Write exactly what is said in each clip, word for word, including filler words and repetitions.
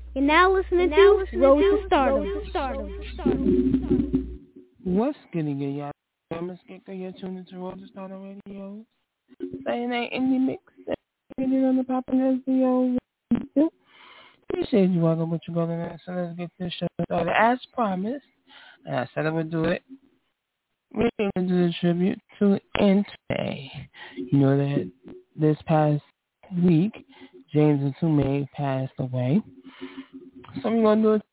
You're now listening now to listening Road to to Stardom. Road to Stardom. What's getting it, y'all? I'm Skipper. You're tuned into Road to Stardom Radio. Saying that indie mix. Getting on the Poppin' Radio. Appreciate you welcome what you going on. So let's get this show started. As promised, and I said I would do it. We're going to do the tribute to Entei. You know that this past week, James Ntume passed away. So we're going to do it.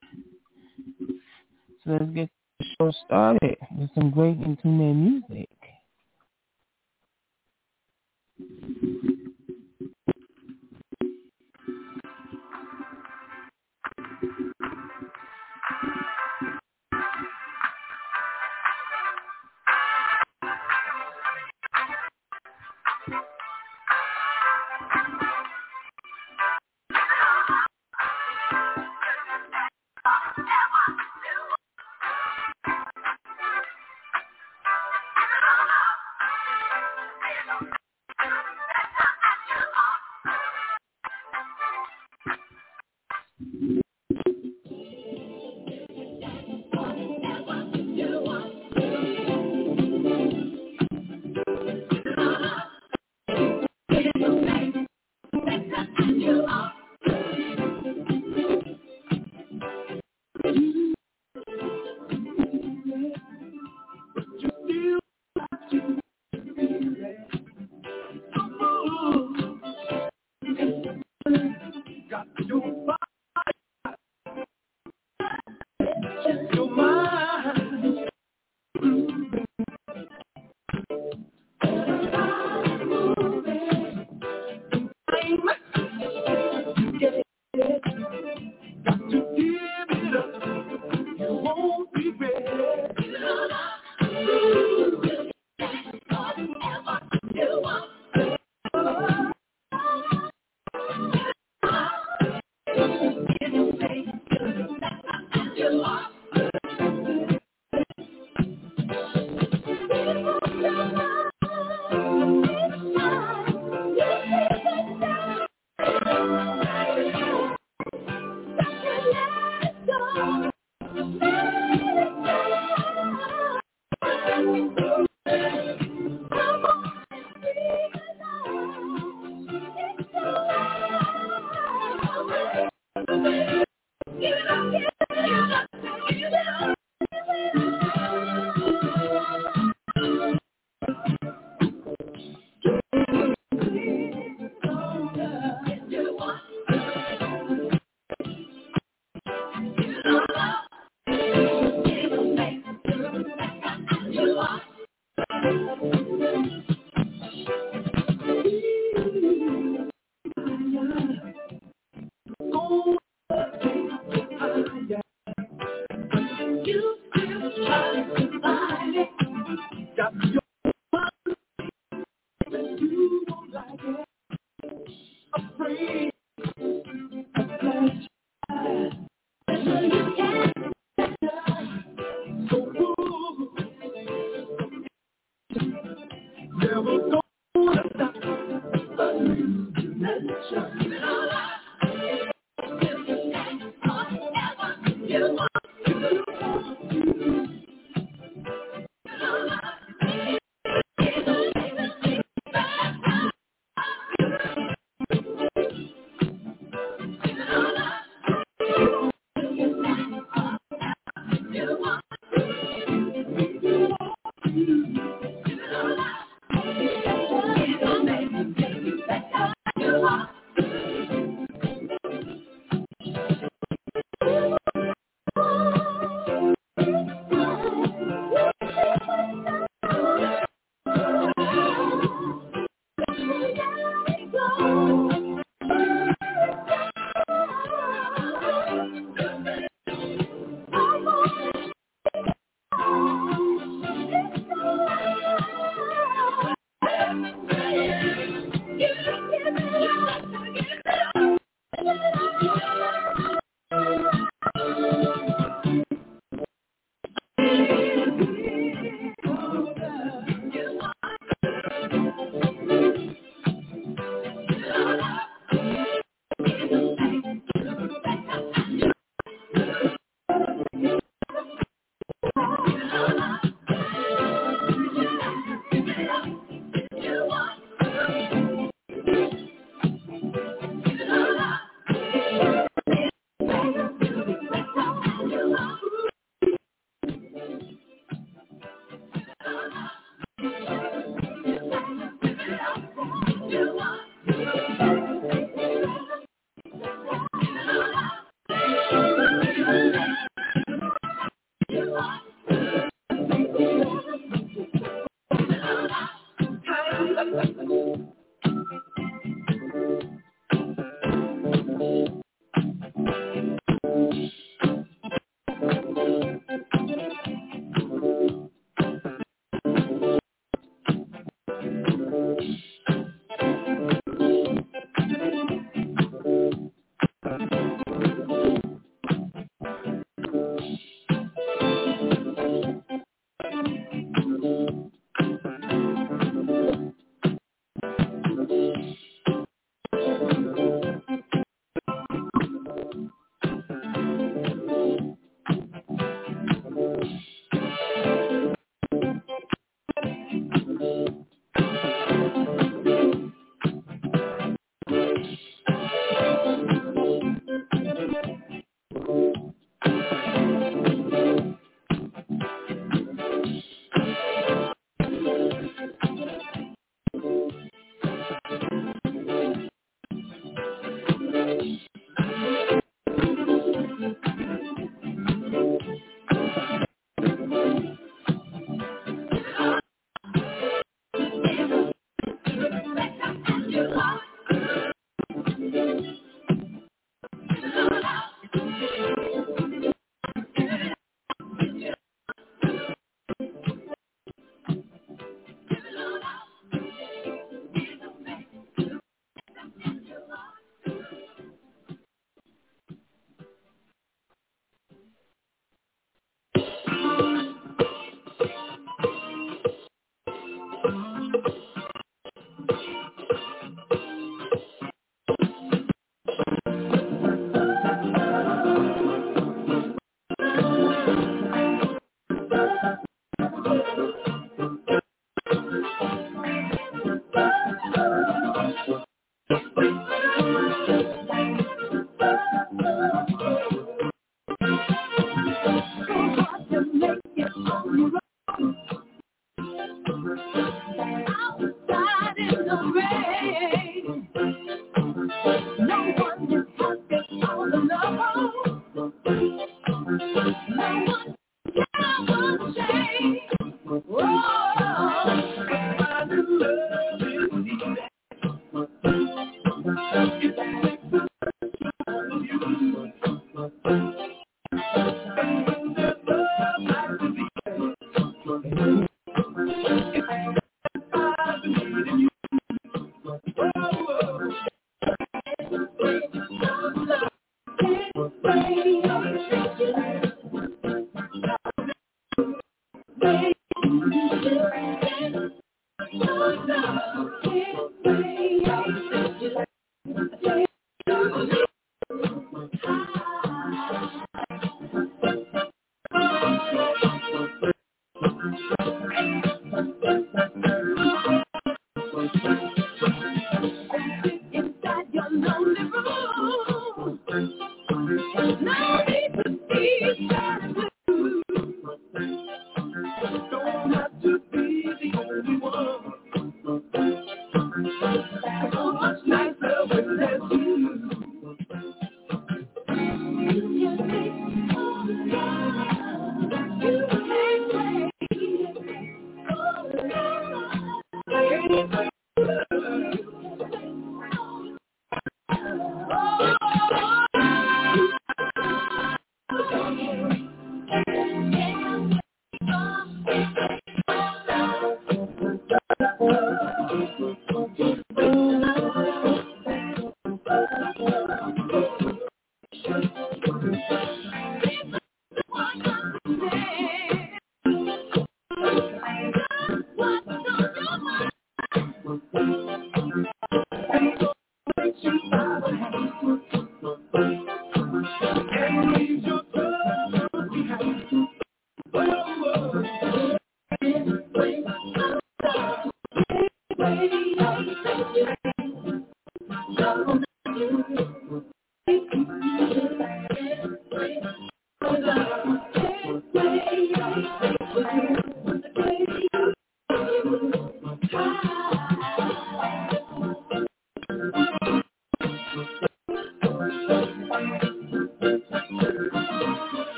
So let's get the show started with some great Ntume music.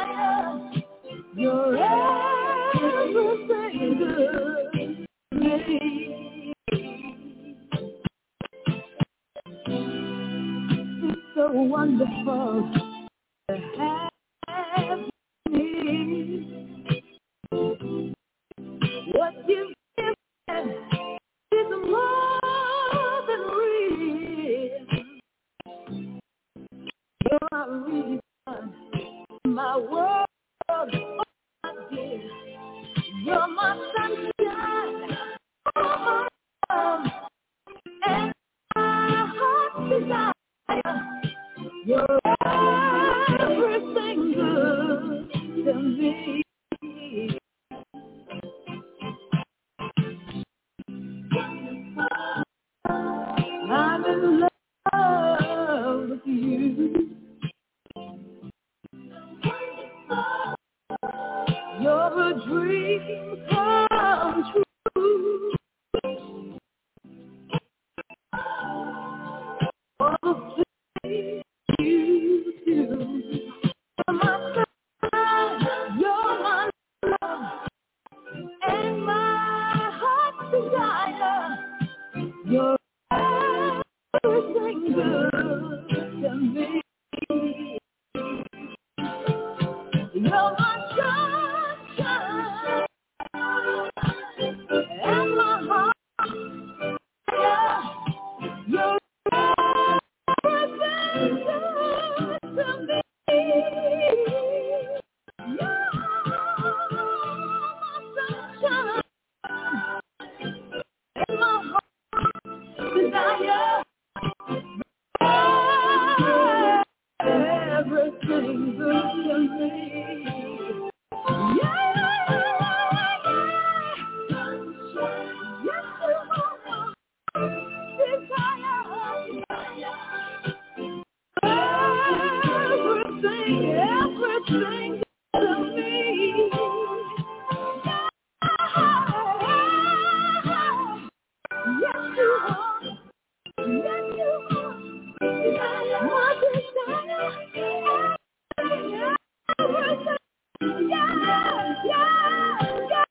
You're everything good to me. It's so wonderful to have me. What you've given is more than real. You're my reason, my world, oh my dear. You're my sunshine, oh my love, and my heart's desire. You're everything good to me. I'm in love with you. You're a dream come true. All the things you do. You're my sun, you're my love, and my heart's desire. You're everything good to me. You're my sunshine and my heart. You're everything good to me. You're my sunshine and my heart desire. Everything good to me. Yeah, yes, you are. Desire. Everything, everything to me. Yes, you are. Yes, you are. My desire. Everything. Yeah, yeah, yeah,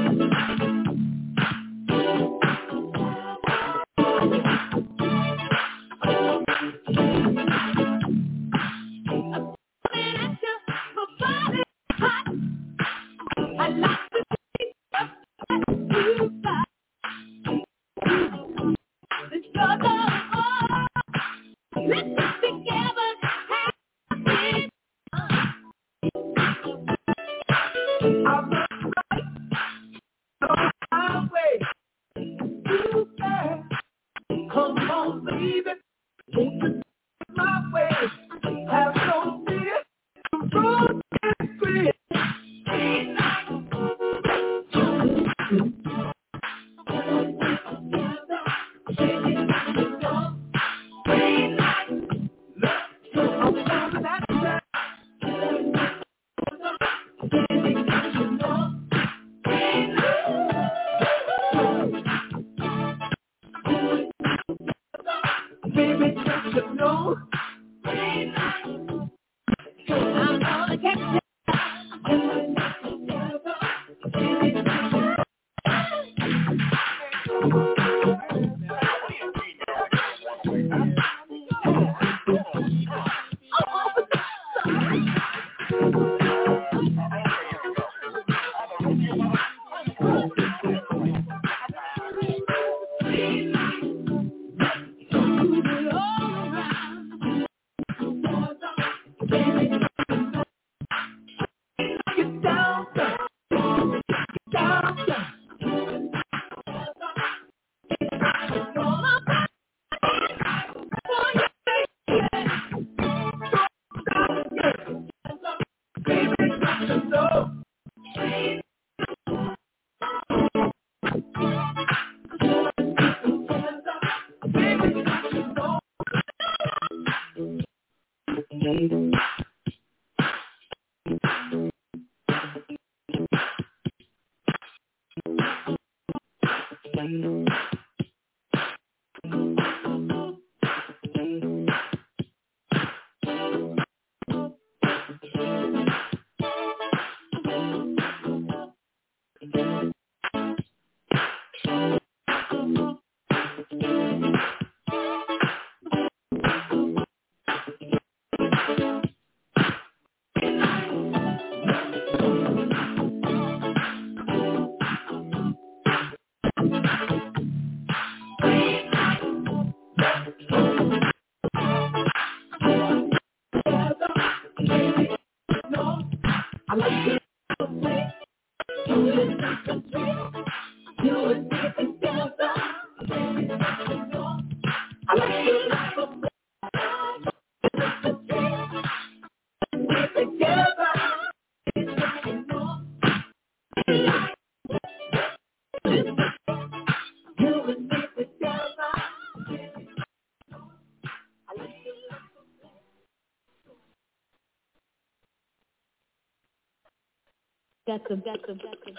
Got to, got to, got to.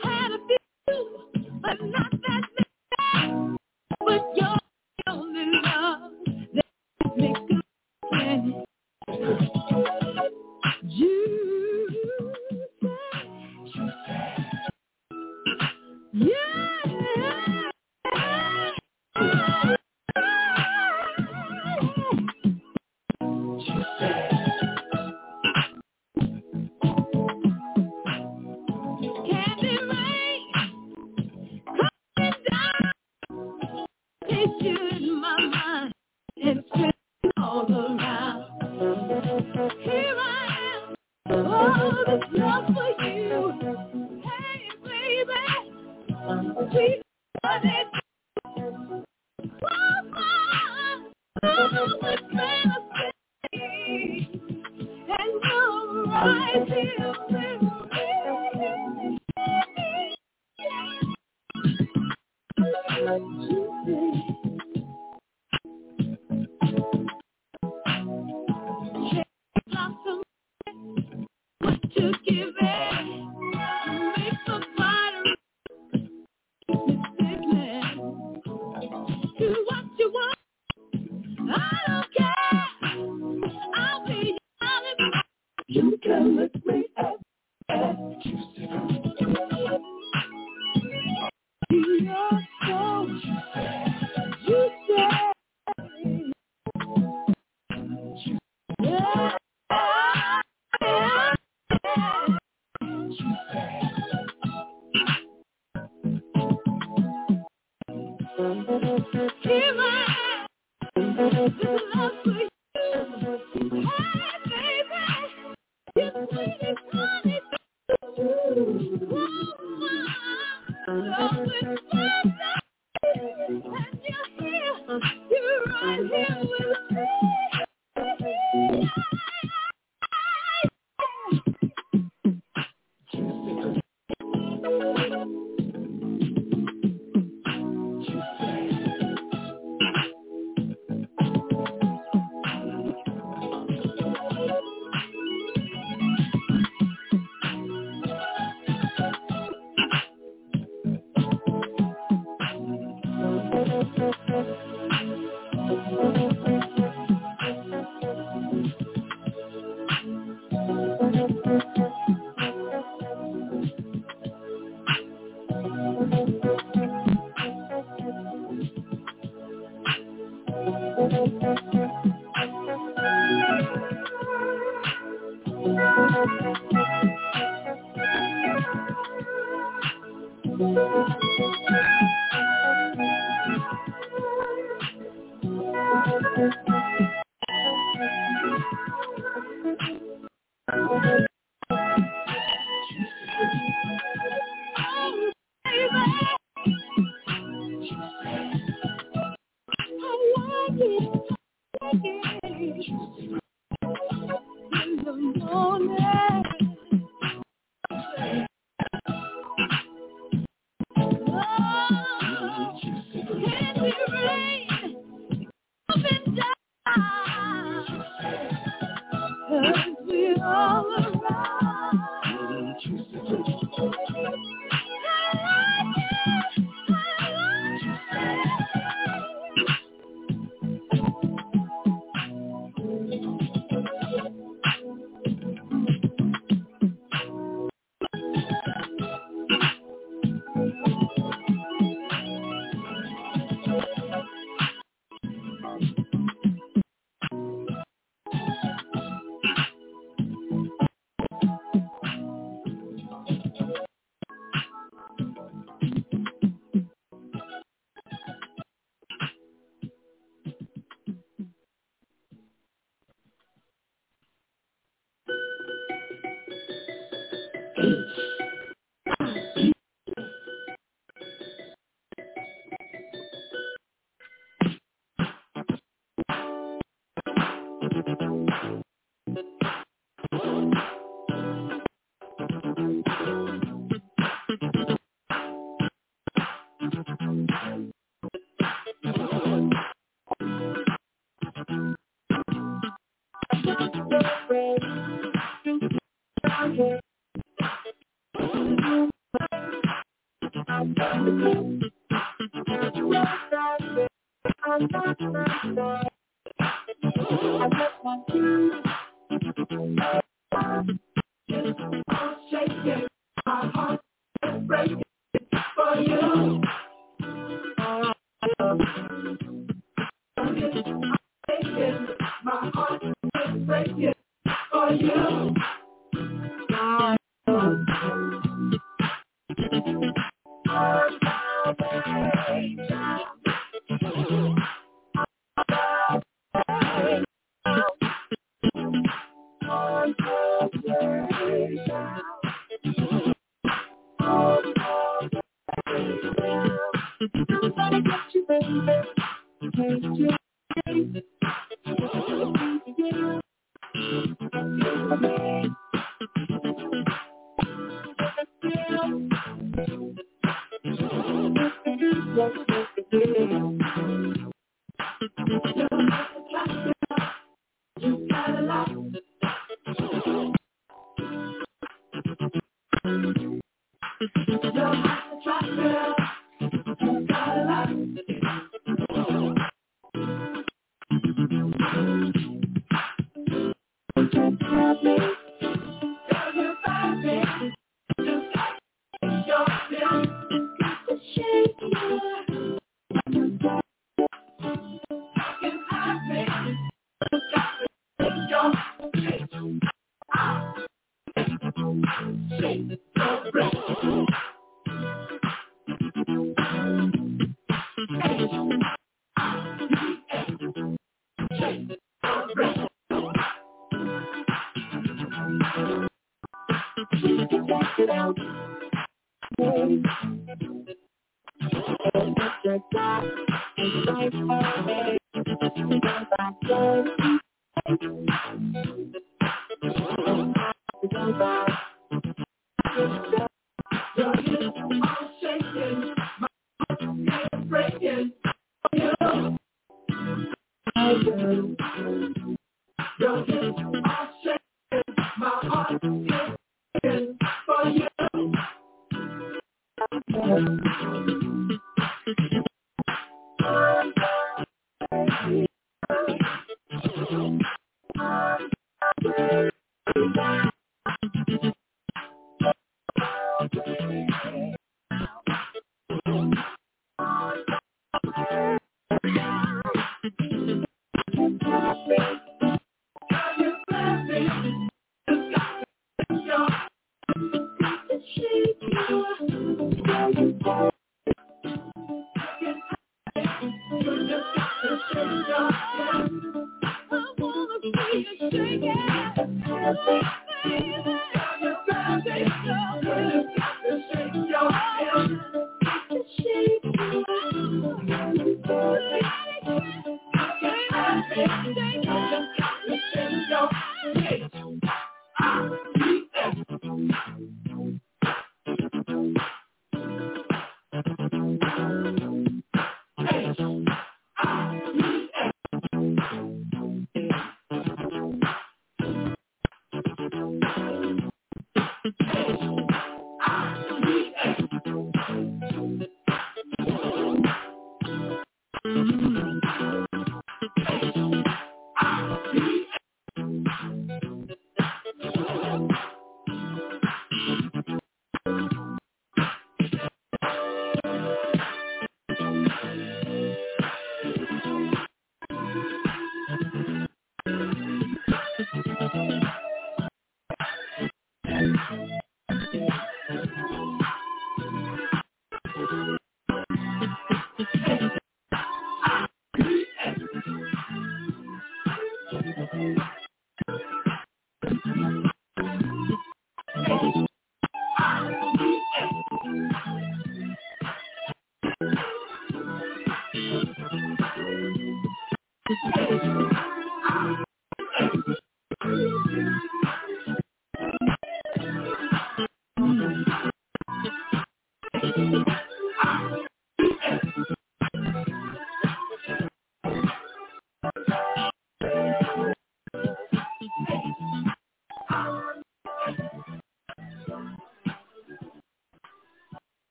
But you're the only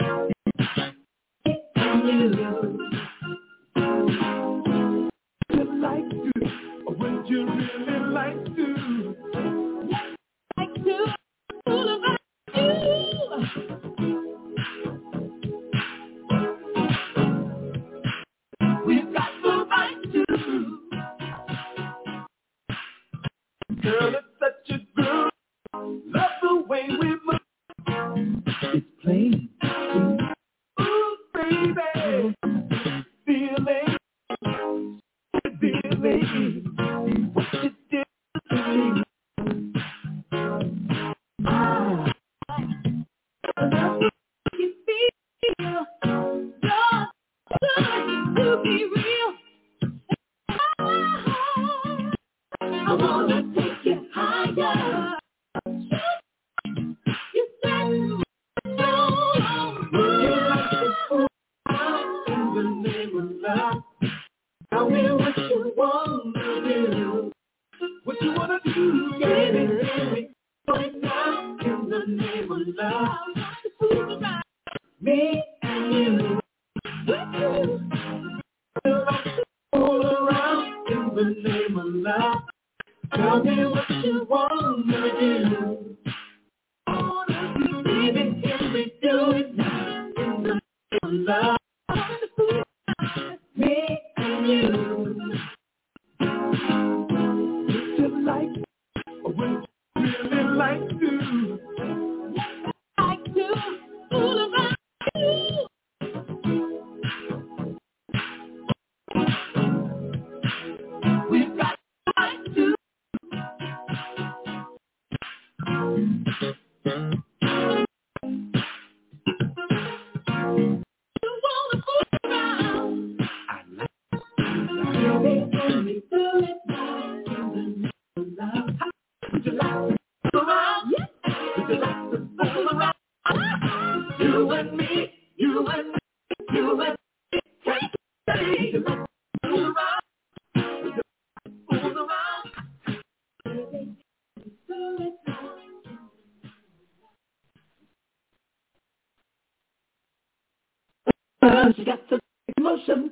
She got the emotion.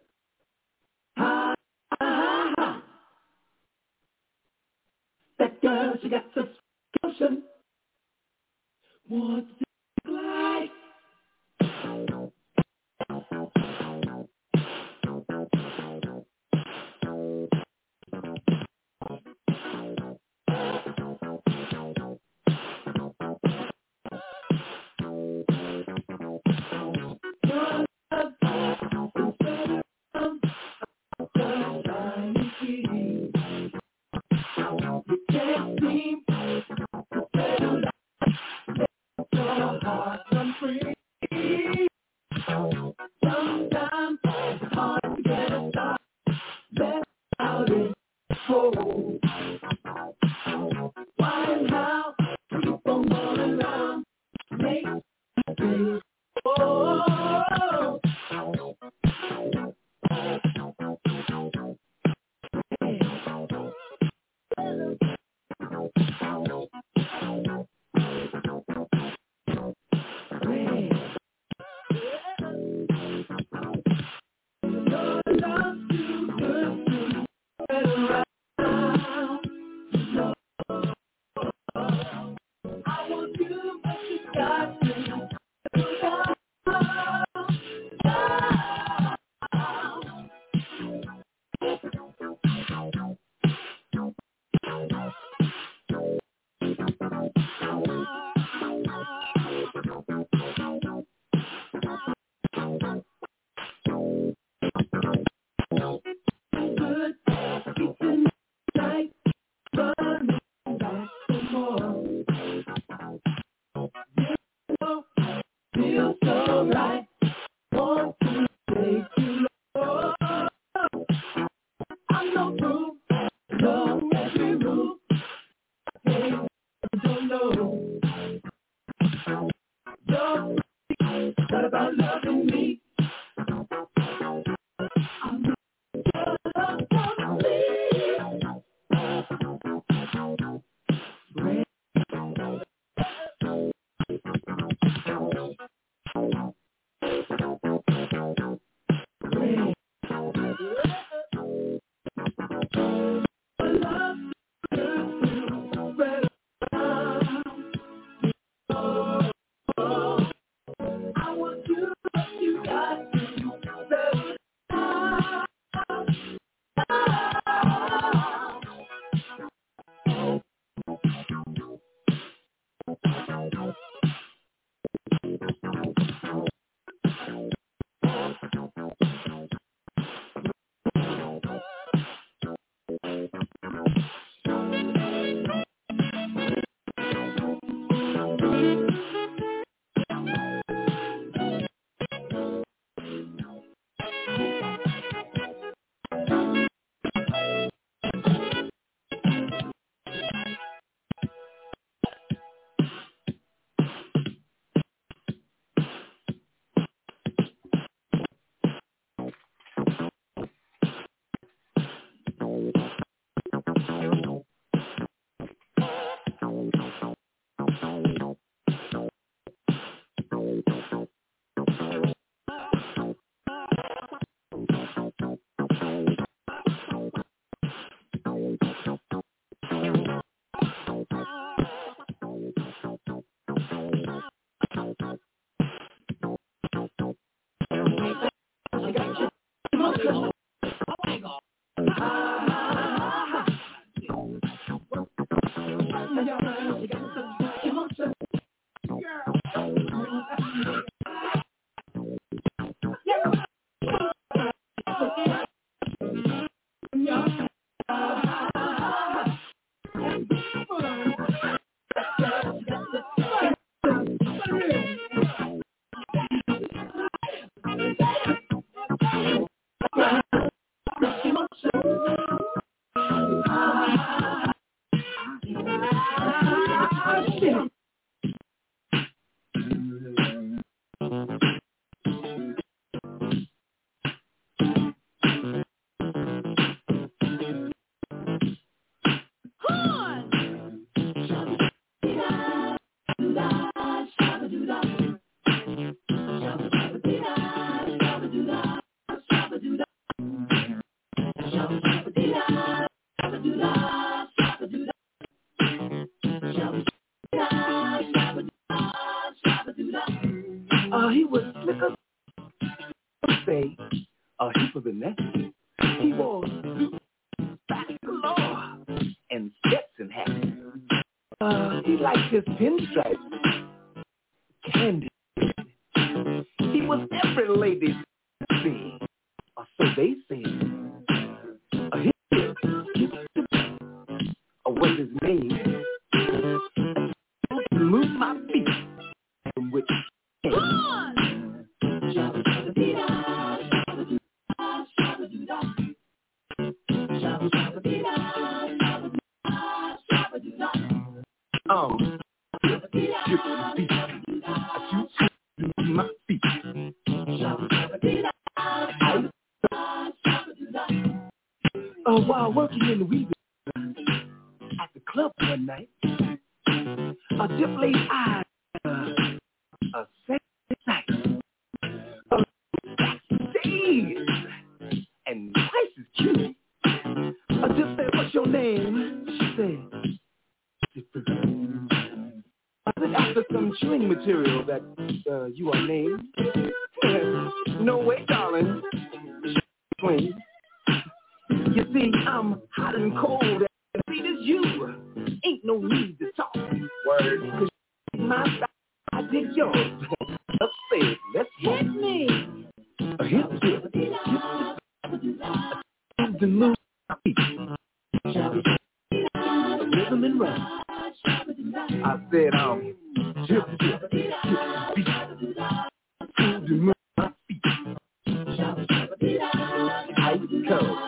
Ha, ha, ha. That girl, she got the emotion. What's it like? Sometimes it's hard to get a start. That's how it goes. Why and how? Keep on going around. Make it oh. Uh, he was slicker, say, a heap of the neck. He wore suits, back galore, and Stetson hat. Uh, he liked his pinstripes, candy. He was every lady's thing, or so they said. Uh, he, he, uh, was his name. Move my feet from which came. Um, my feet. Uh, while working in the weaving at the club one night, a dip laid eye, uh, a sexy sight, a days, and twice as cute. A dip said, "What's your name?" She said, I said, "After some chewing material that uh, you are named." "No way, darling." Twin. "You see, I'm hot and cold, and sweet as you. Ain't no need to talk." Word. "Cause my style, I dig yours." Let's say it. Let's hit me. A hip dip. The move. Rhythm and run. I said, um, dip, dip, dip, beat. The move. My feet. Ice cold.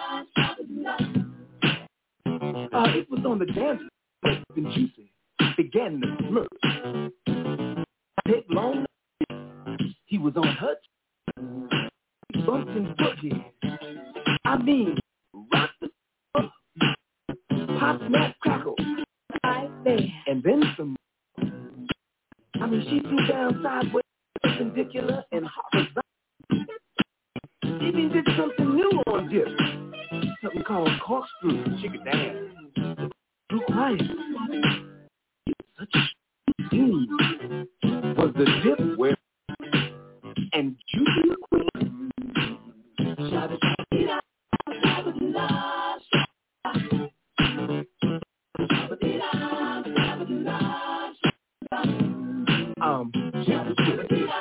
Uh, it was on the dance floor, and juicy began to smirk. Take long, he was on her. He bumped and boogie. I mean, rock the pop, snap, crackle, right there, and then some. I mean, she threw down sideways, perpendicular, and horizontal. Even did something new on dip, something called corkscrew. She could dance. Too quiet. Such a thing was the dip where and juicy queen. Um,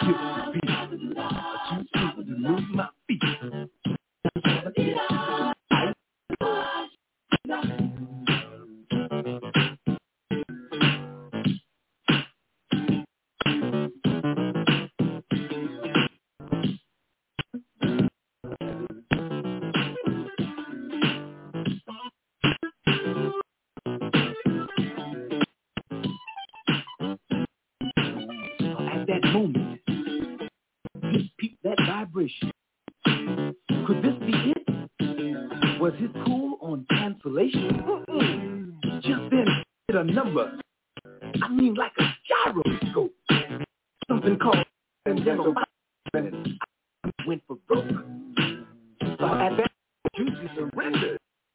vibration. Could this be it? Was his cool on cancellation? Mm-mm. Just then hit a number. I mean like a gyroscope. Something called and then minutes. I went for broke. Uh, at that juicy surrender.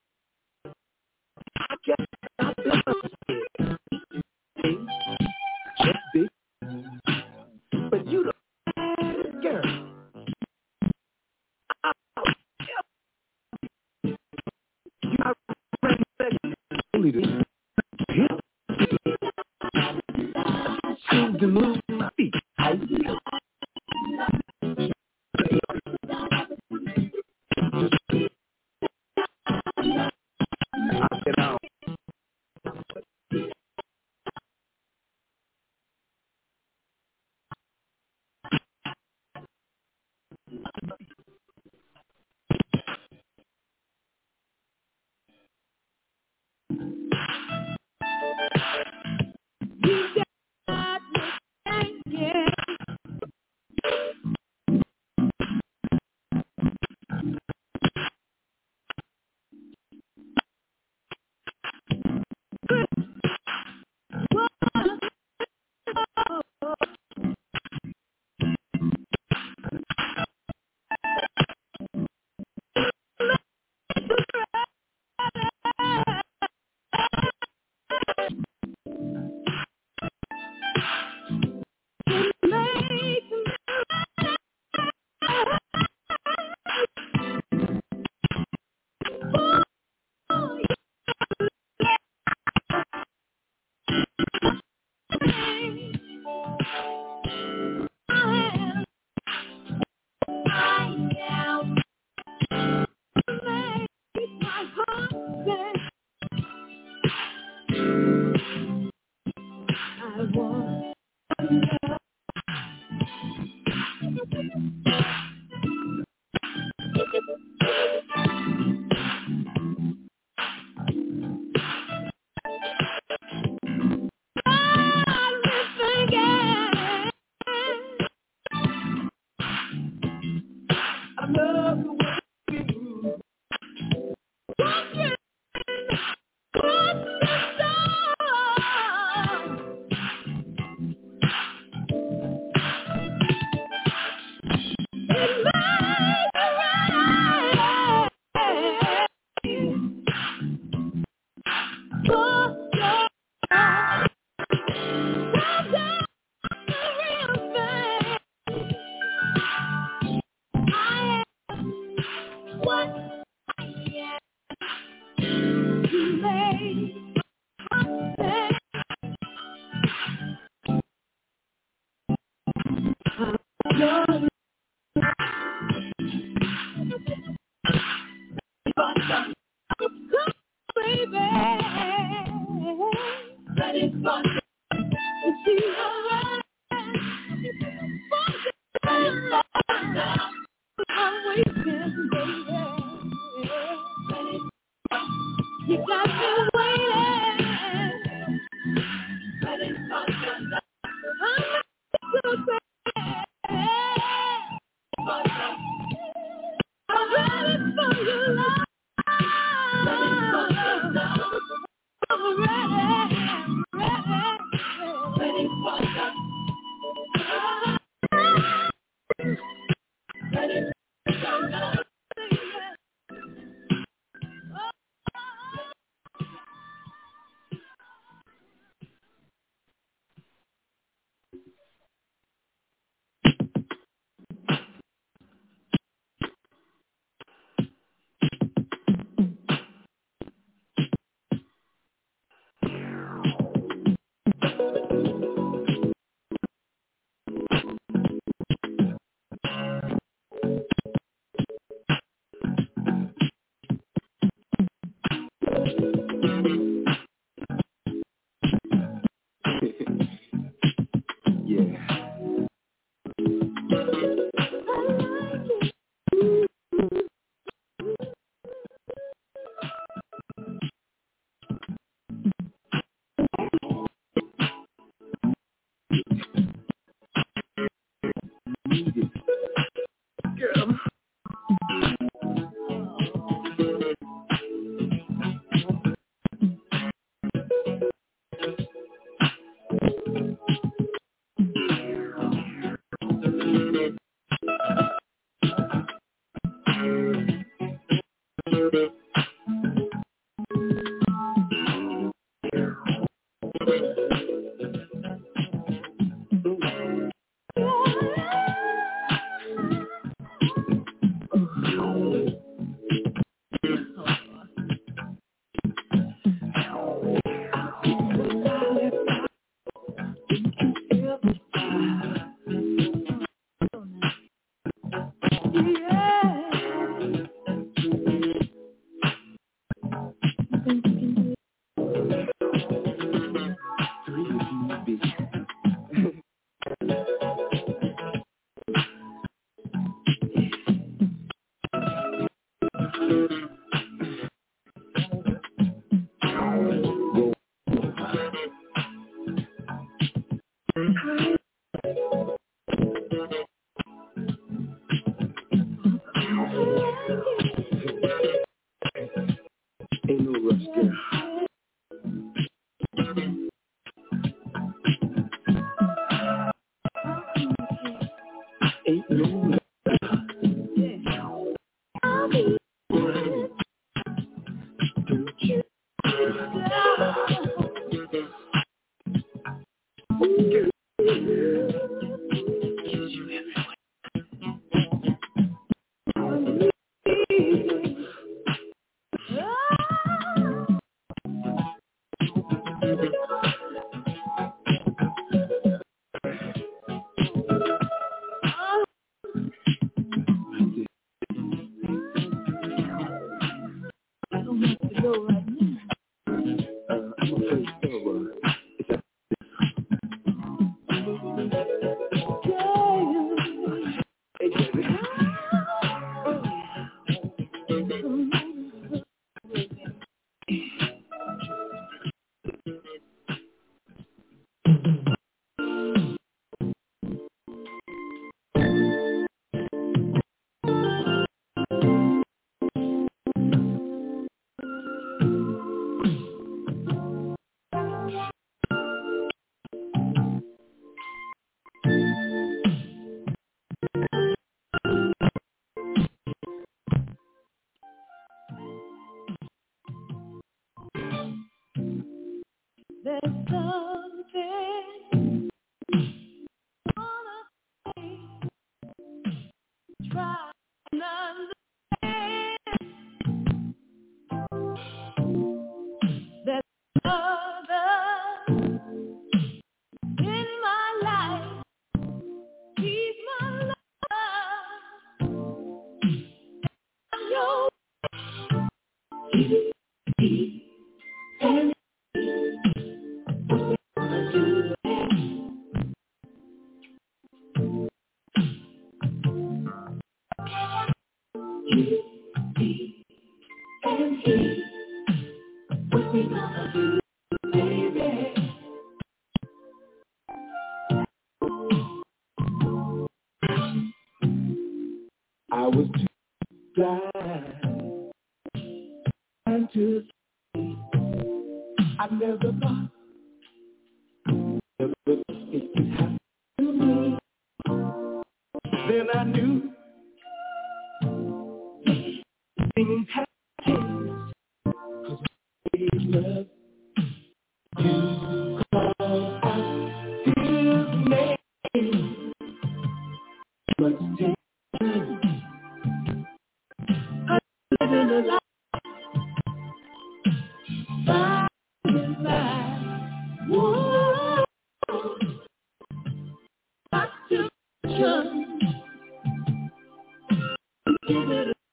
I guess I felt just big. But you the baddest girl. You are only the hip. Seems to move my feet. I feel. I'll get out. I was too blind and to see. I never thought, never thought it could happen to me. Then I knew things had changed, 'cause I love you, 'cause I still name, but still I live in a life by and by. Whoa, I still trust. Give it a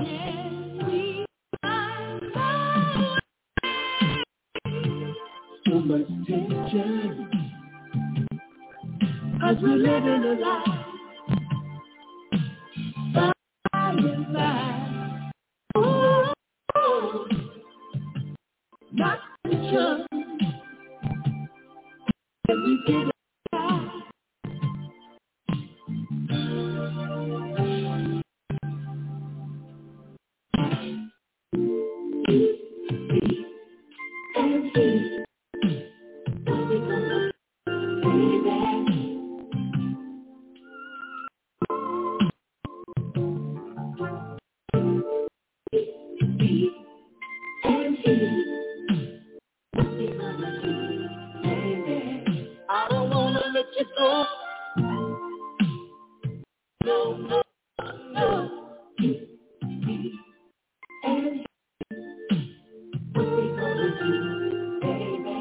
So much tension, 'cause we're living a life by and by. Oh, not tension, and we get it right. And he, what we gonna do, baby? And he, what we gonna do, baby? I don't wanna let you go. No, no, no. And what we gonna do, baby?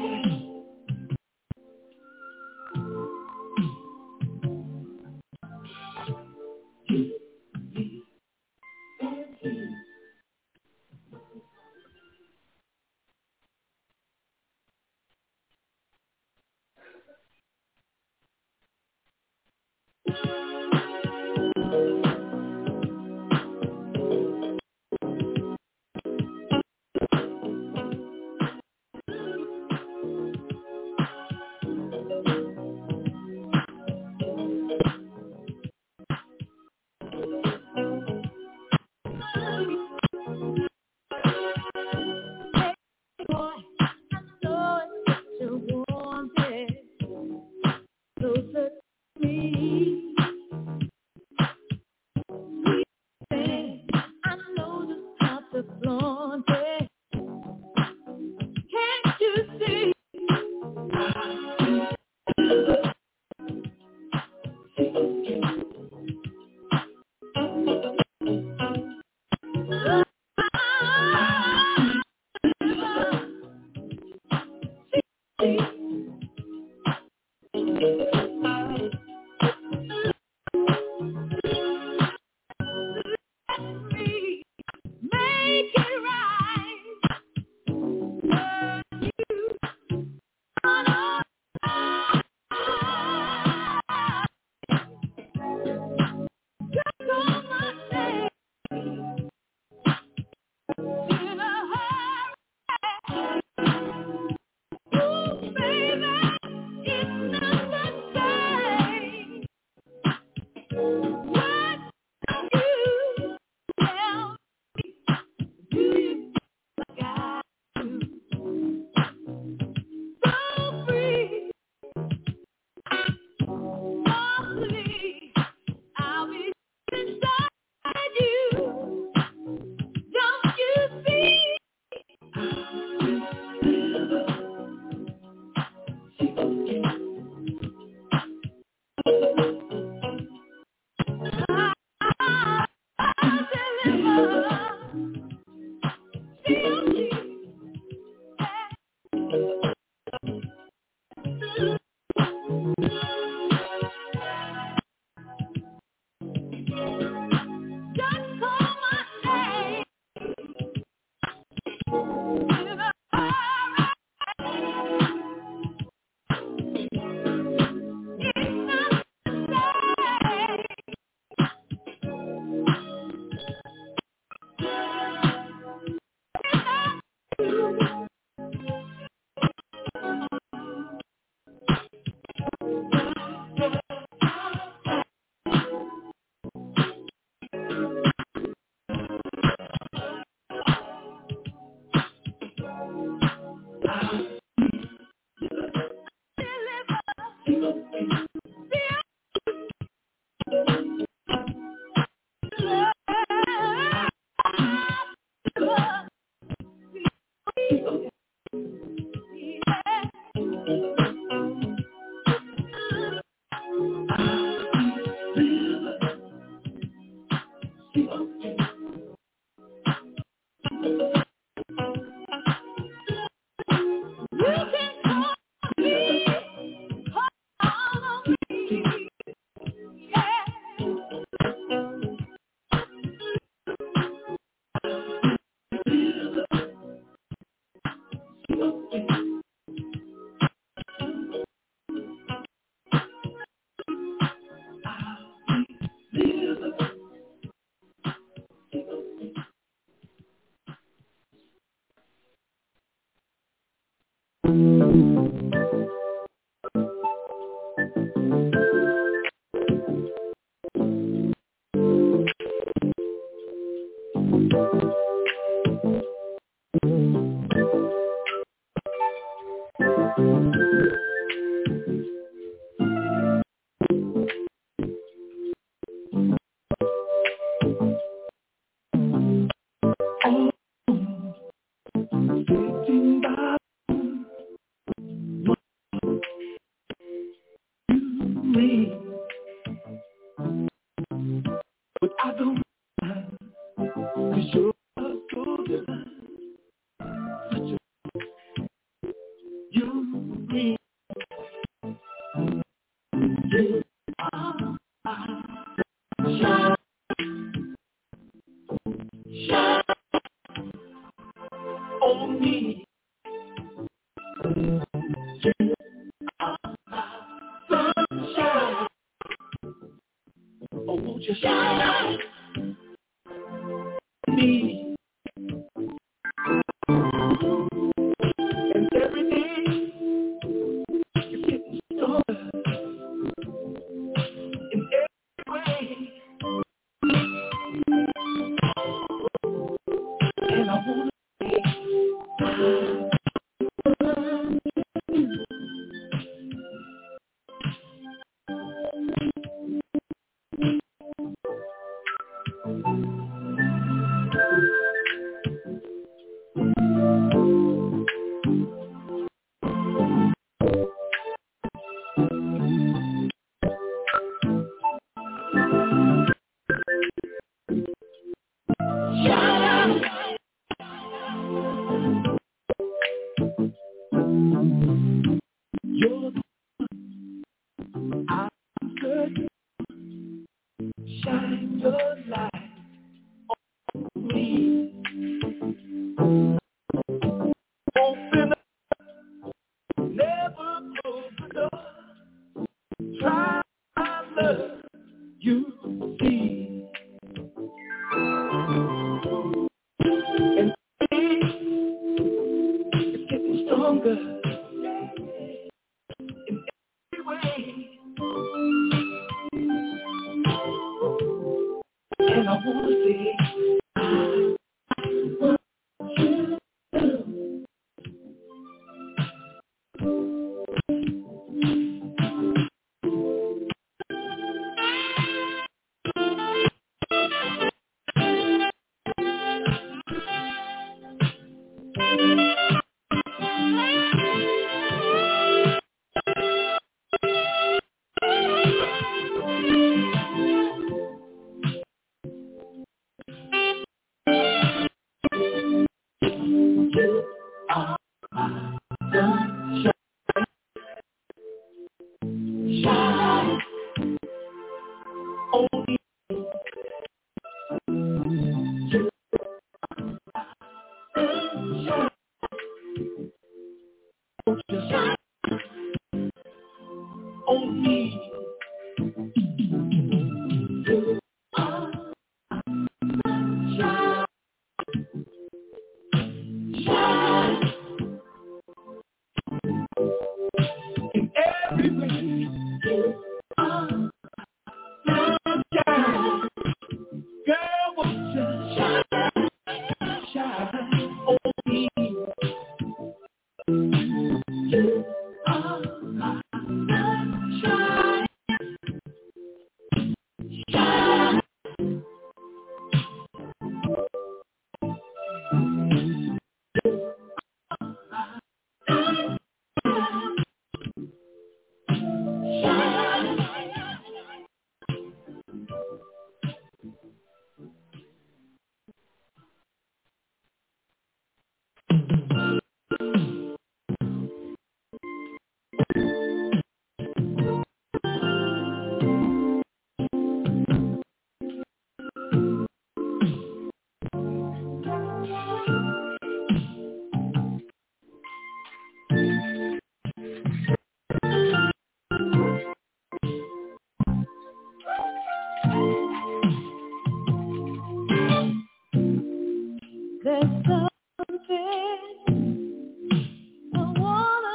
There's something I wanna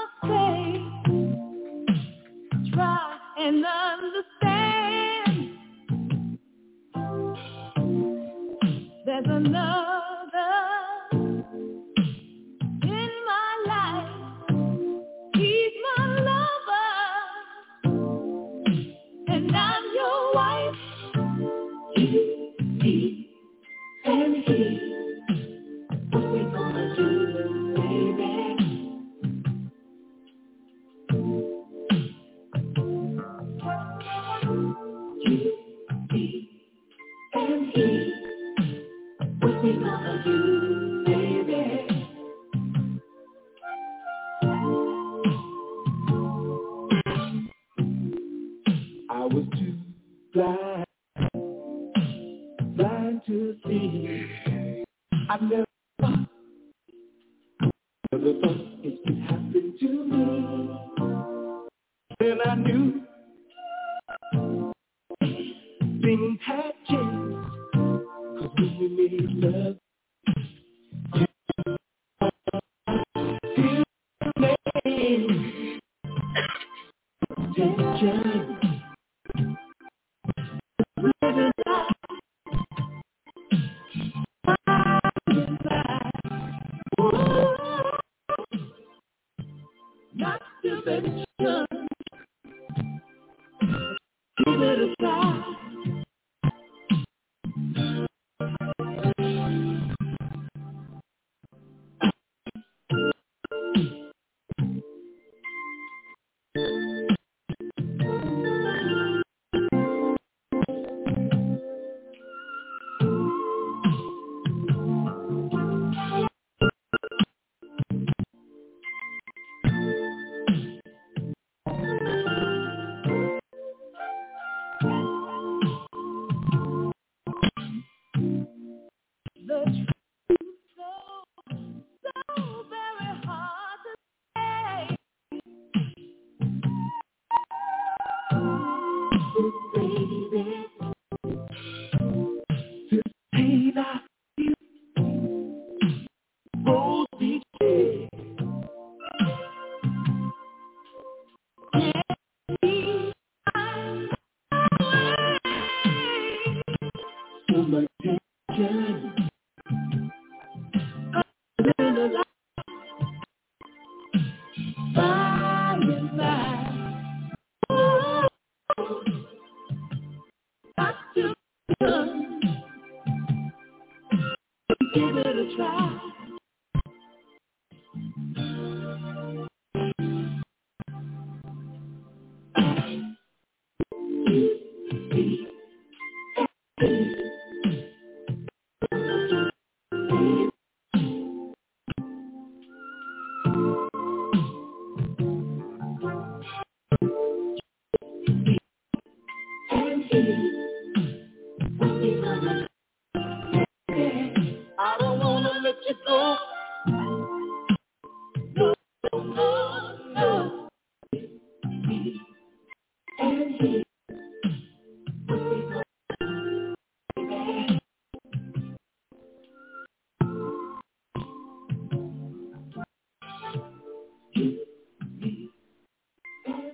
there's another in my life. He's my lover, and I'm your wife. You, me, and he. What we gonna do, baby? You, me, and he. What we gonna do, baby? I was too blind, blind to see. I never thought, never thought it could happen to me. Then I knew things had changed. 'Cause when we made love, attention. Not to mention, give it a try. The truth so, so very hard to say. Baby, Hey, now you both be dead. So much tension. By and by, oh, got to give it a try. and he. What we gonna do, baby? I don't wanna let you go. No, no, no. And he. What we gonna do, baby? You, me, and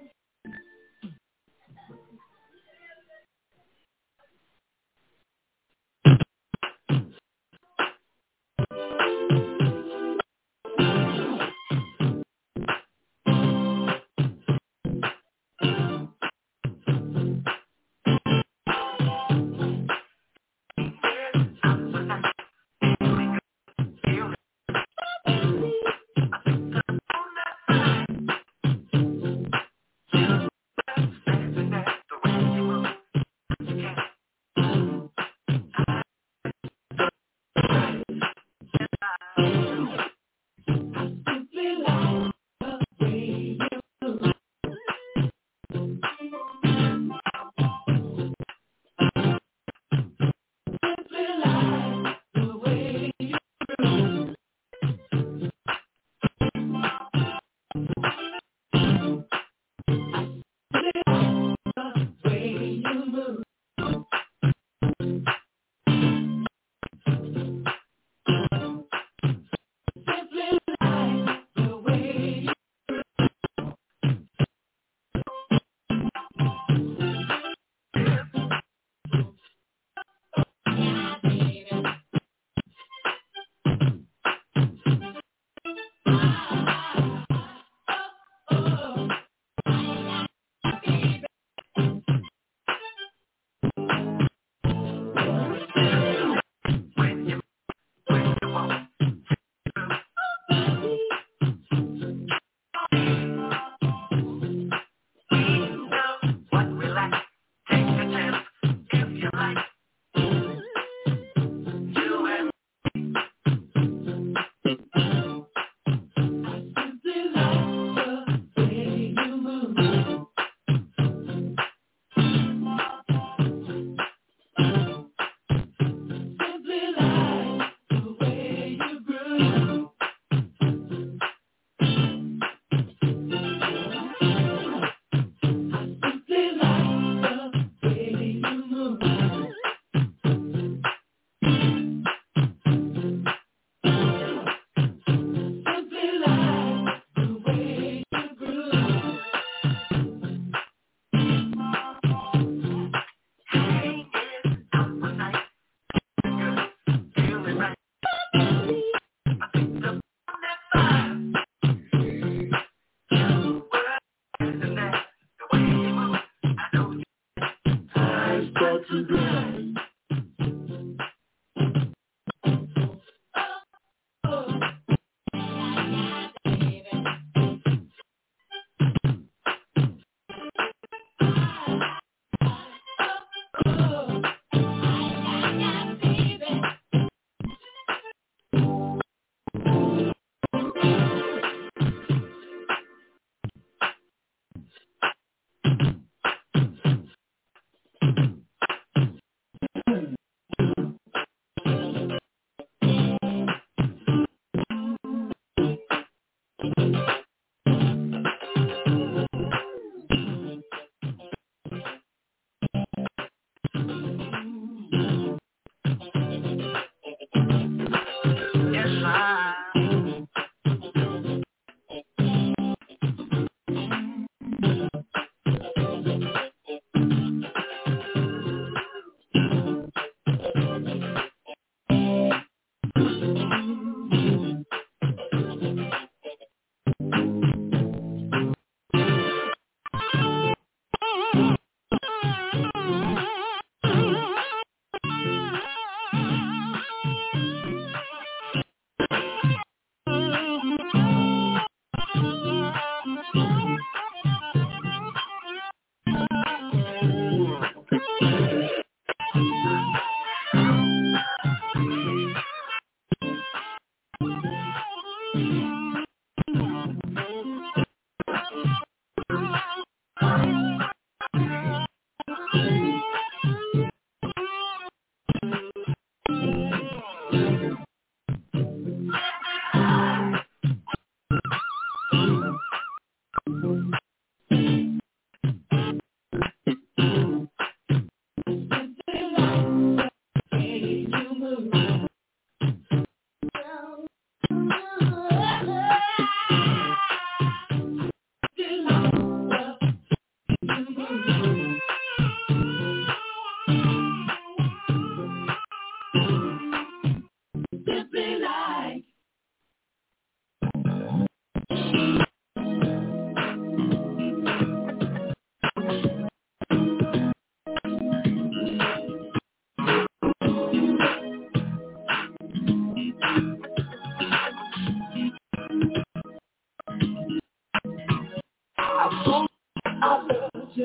you.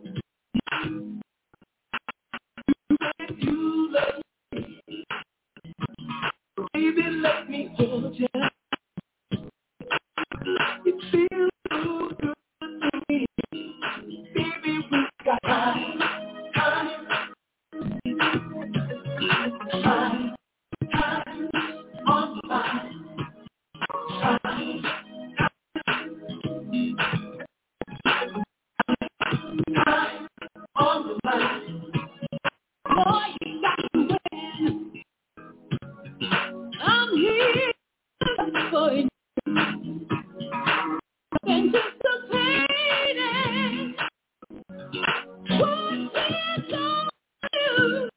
You love me. Baby, let me hold you. It feels so good to me. Baby, we got time, time, time, time on the line. Time, time on the line. Boy, you got to win. I'm here for you. Anticipating what is on you.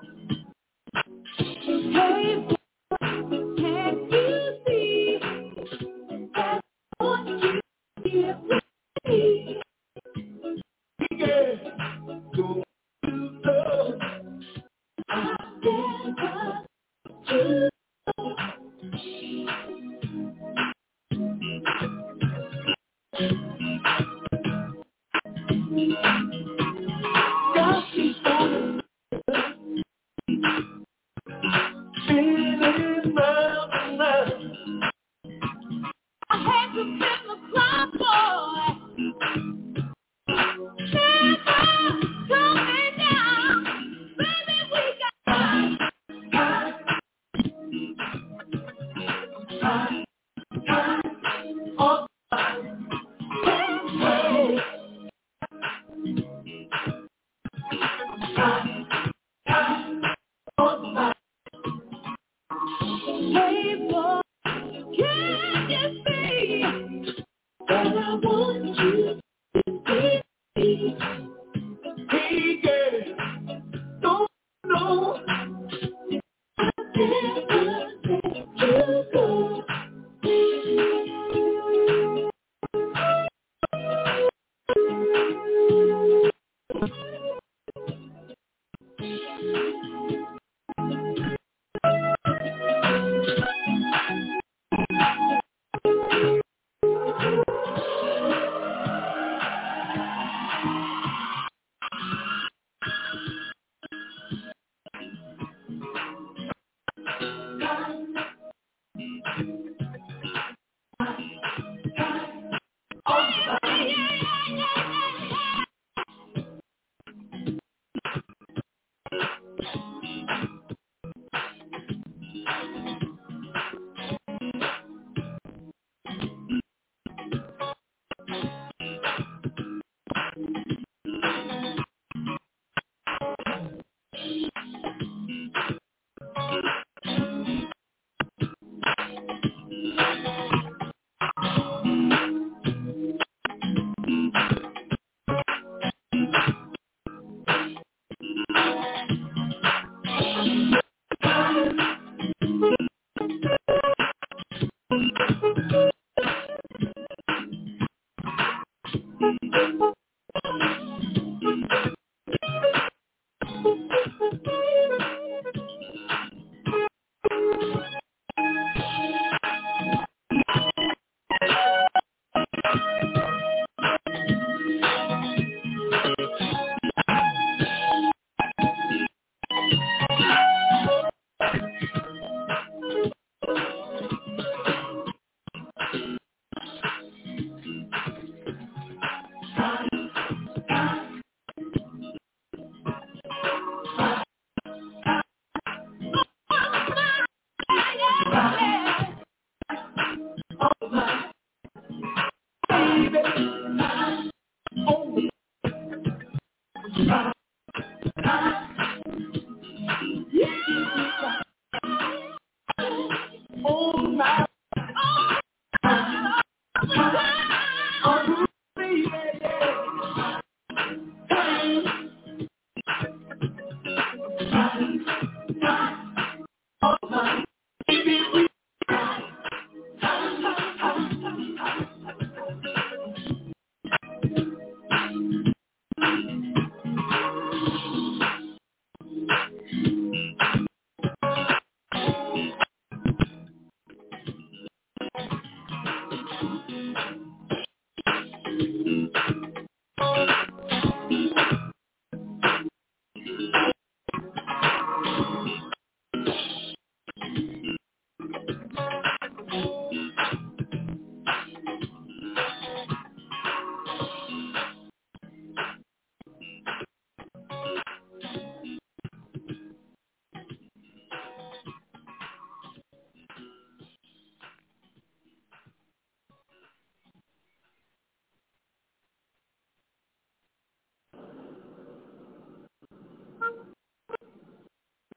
Hey, boy, can't you see that what you give me? Yeah, go to love. I've never to God, she's gonna feeling round and round. I had to get the clock, boy. Never coming down. Baby, we got time, time, time, time on time. Hey, time, time on time. Hey, boy, can you see that I want you to be? Hey, girl, don't know I never let you go.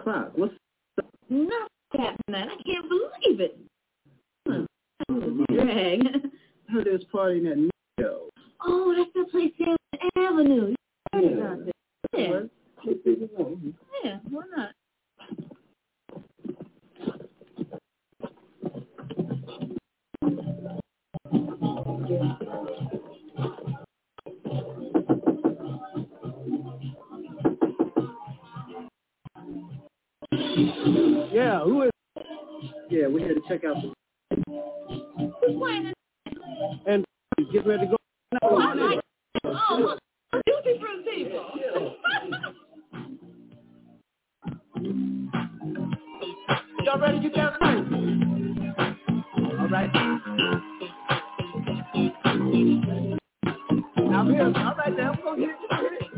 o'clock. What's Not happening. I can't believe it. Hmm. Drag. I heard there's partying at Nico. Oh, that's the place down Avenue. Yeah. Yeah. Yeah. Yeah, why not? Yeah, who is? Yeah, we're here to check out the. Who's playing? And get ready to go. Oh, I like it. Oh, look, duty fruit people. Y'all ready to get down tonight? All right. I'm here. All right, now I'm going to hit it.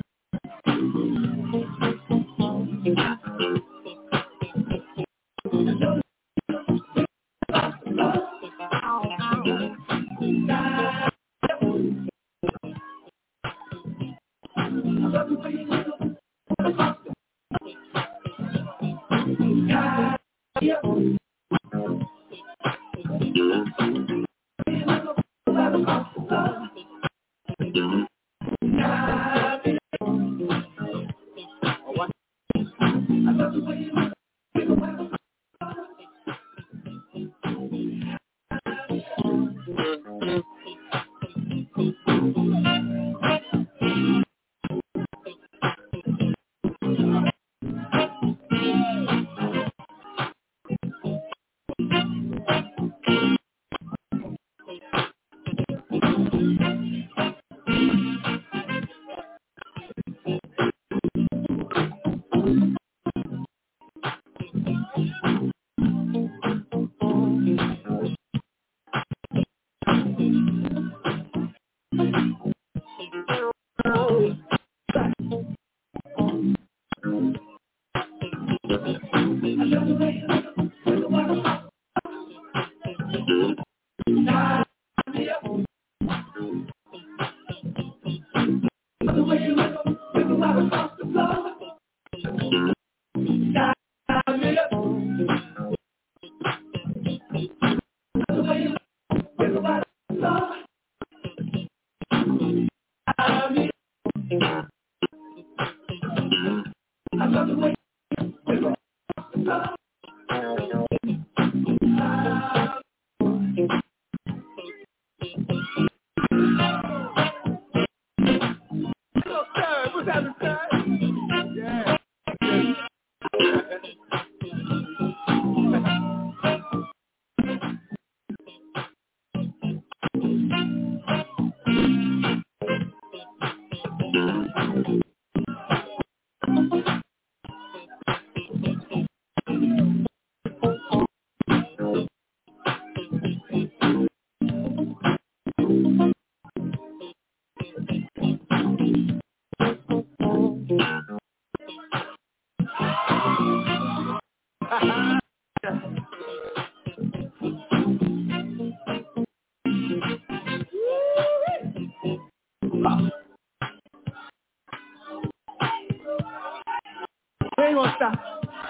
We ain't gonna stop.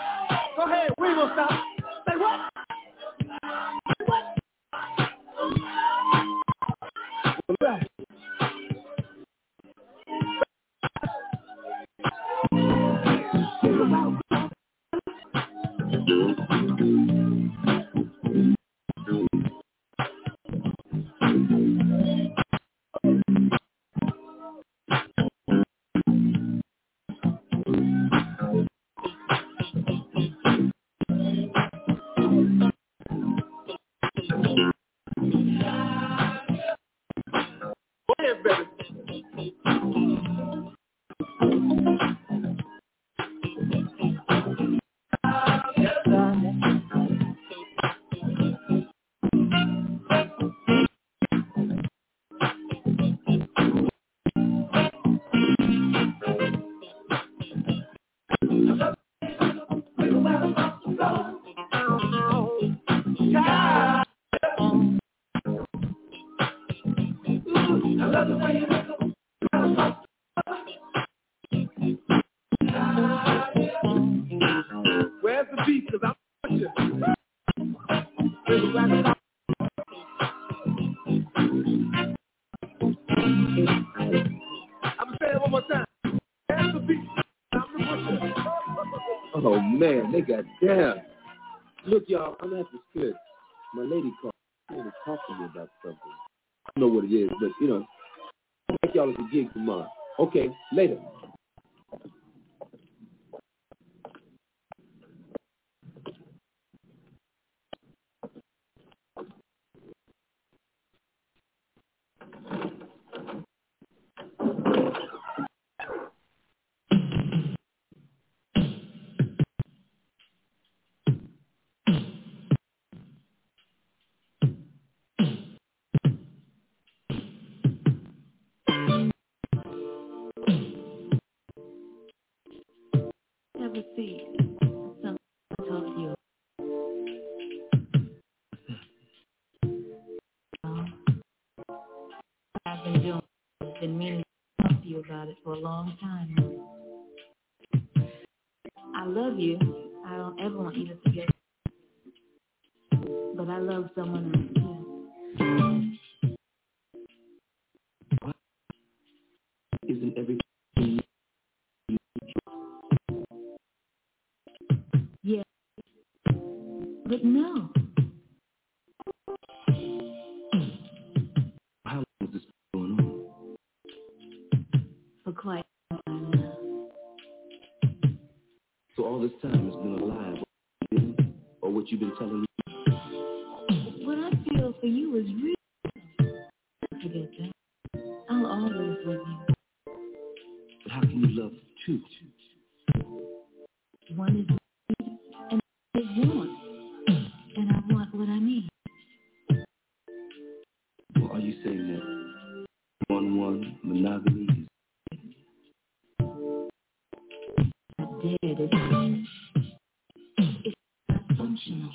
Go ahead, we ain't gonna stop. Say what? What? Back. I'm saying it one more time. That's the beat. Oh man, they got down. Look, y'all, I'm at the split. My lady called. She wanted to talk to me about something. I don't know what it is, but you know, I'll take y'all at the gig tomorrow. Okay, later. Have a seat. Something to talk to you. Uh, I've been doing, I've been meaning to talk to you about it for a long time. I love you. I don't ever want you to forget. But I love someone else too. What? Isn't everything? Yeah. But no. How long has this been going on? For quite some time now. So all this time has been a lie, or what you've been telling me? What I feel for you is real. Don't forget that. I'll always love you. But how can you love two? One is me and one is yours. And I want what I need. Well, are you saying that one-one monogamy is dead? It's, it's not functional.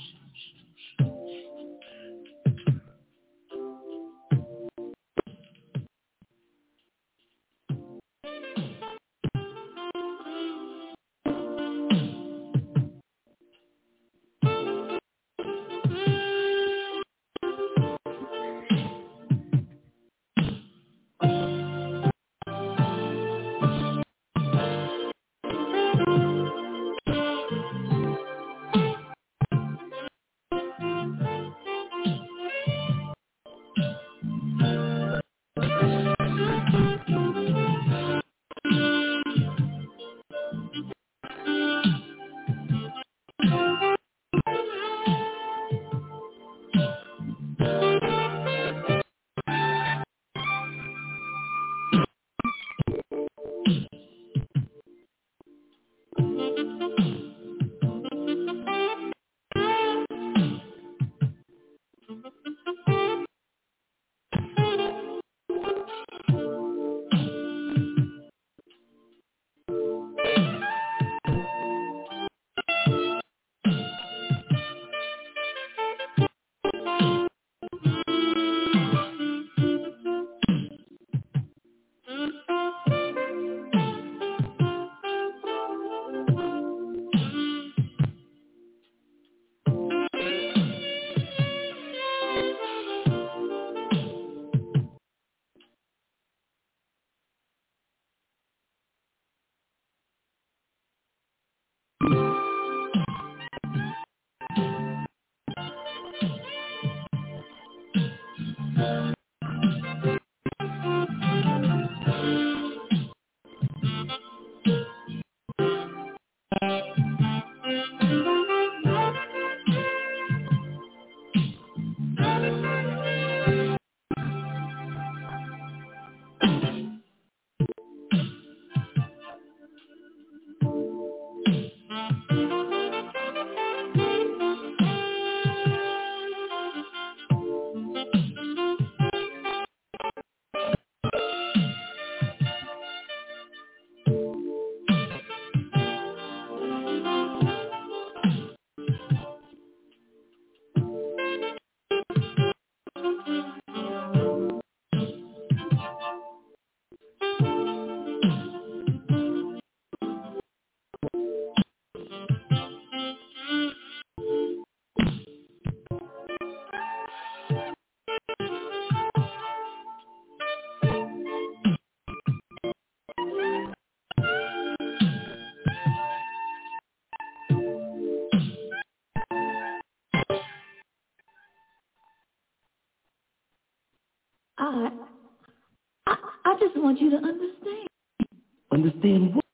I, I, I just want you to understand. Understand what?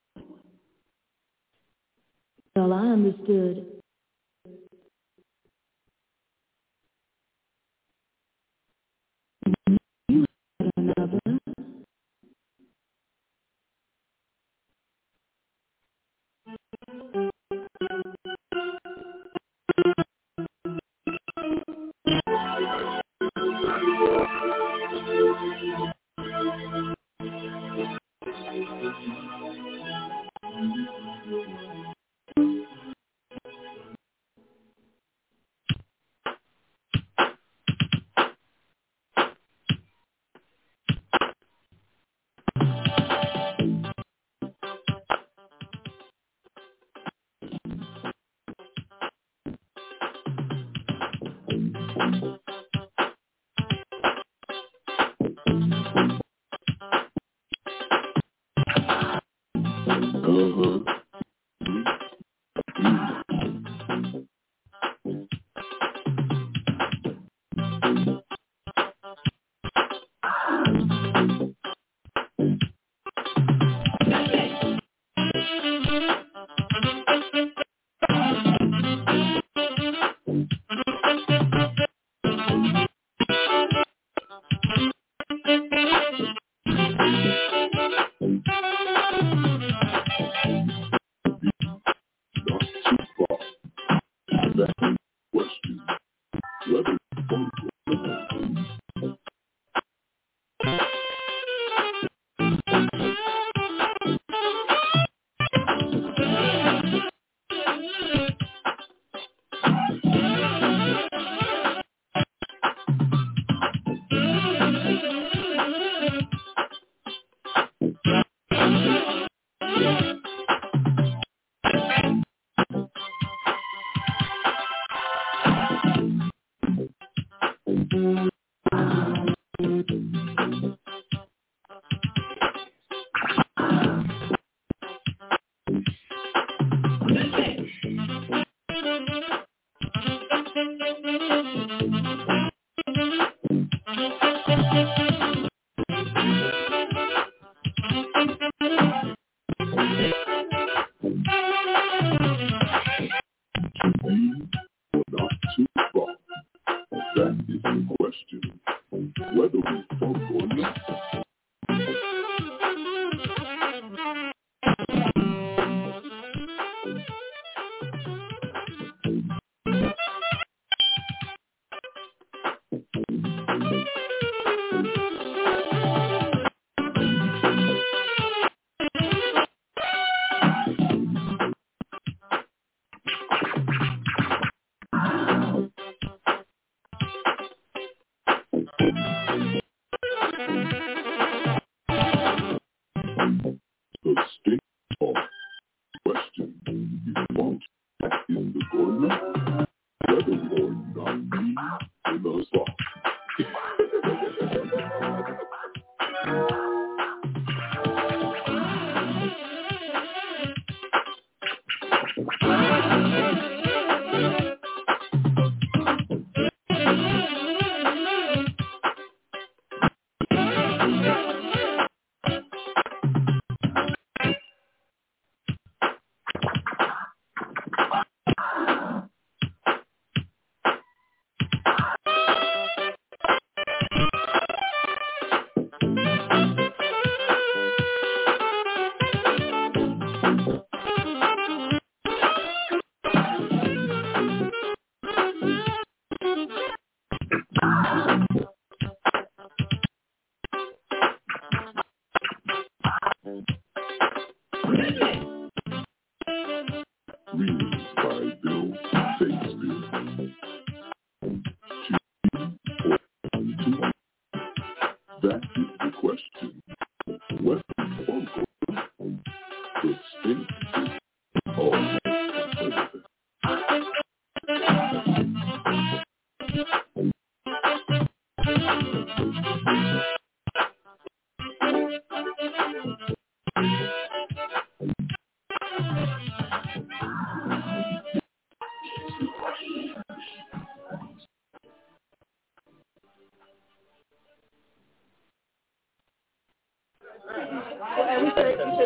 Well, I understood. You had another.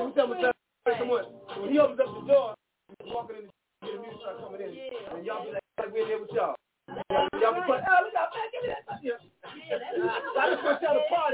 I'm telling you, someone, when he opens up the door, he's walking in the, the music start coming in, yeah. And y'all be like, like we're there with y'all. Y'all, y'all be like, oh, look out, man, give me that. Yeah. Yeah, I just want to tell the party.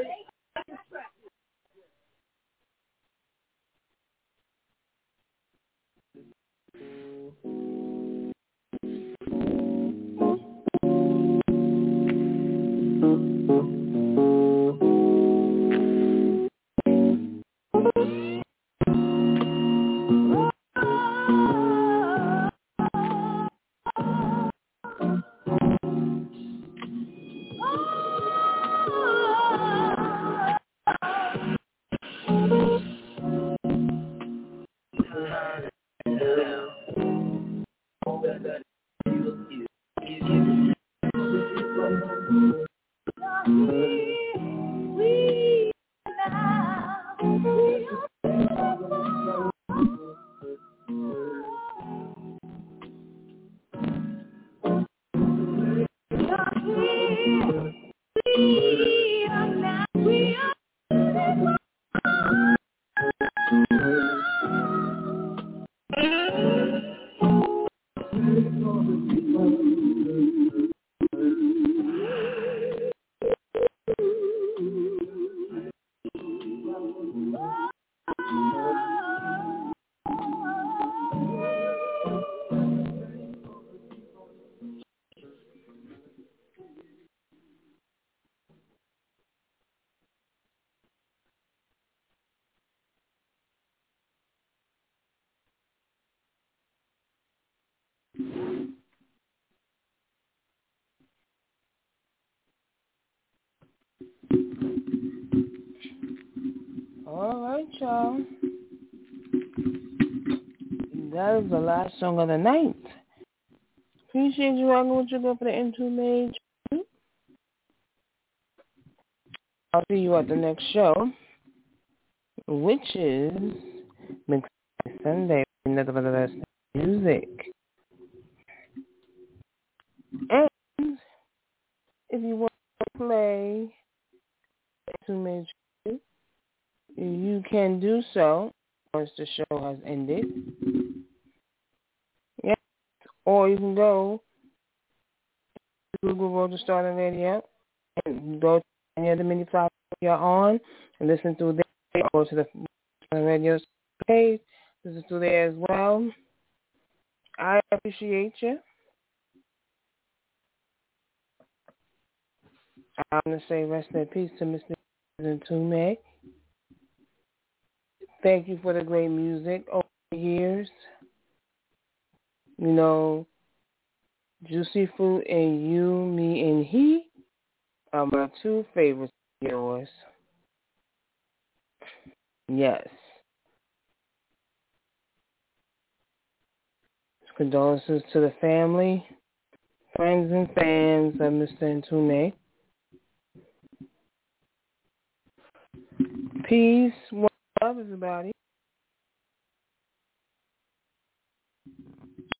All right, y'all. That is the last song of the night. Appreciate you rocking with your girl for the Entombed. I'll see you at the next show, which is next Sunday. Another one of the best music. And if you want to play Entombed, you can do so once the show has ended. Yeah. Or you can go to Google Road to Starting Radio and go to any other mini platform you're on and listen to there. Or go to the Starting Radio page, listen to there as well. I appreciate you. I'm going to say rest in peace to Mister Entombed. Thank you for the great music over the years. You know, Juicy Fruit and You, Me, and He are my two favorites of yours. Yes. Condolences to the family, friends, and fans of Mister Entombed. Peace, love, everybody.